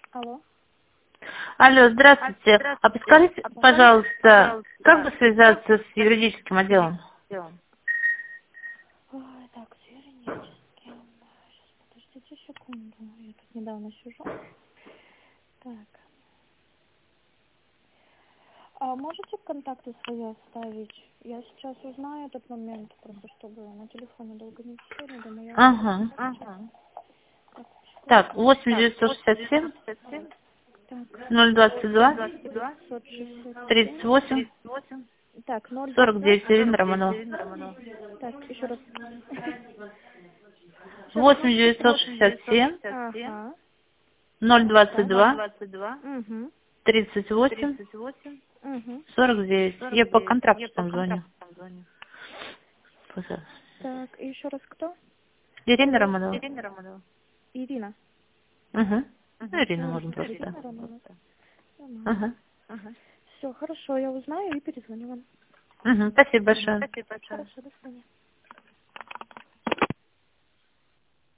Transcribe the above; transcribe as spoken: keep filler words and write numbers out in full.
Алло. Алло, здравствуйте. А подскажите, пожалуйста, как бы связаться с юридическим отделом? Ой, так, с юридическим. Сейчас, подождите секунду. Я тут недавно сижу. Так. А можете контакты свои оставить? Я сейчас узнаю этот момент, просто чтобы на телефоне долго не сидели. Думаю, я вам Ага. ага. Так, Так, секунду. восемь девятьсот шестьдесят семь Так, ноль двадцать два девятьсот шестьдесят тридцать семь. восемь Так, ноль сорок девятьсот. девять Ирина Романова. Так, еще раз. Сейчас. восемь девятьсот шестьдесят семь Ага. ноль двадцать Так. два Угу. тридцать восемь Угу. сорок девять. Я по контракту там звоню. Пожалуйста. Так, и еще раз кто? Ирина Романова. Ирина. Угу. Ну, Ирина Ага. можно просто. Ирина Романова. Романова. Ага. Все, хорошо, я узнаю и перезвоню вам. Угу. Спасибо Мгм. большое. Хорошо, до свидания.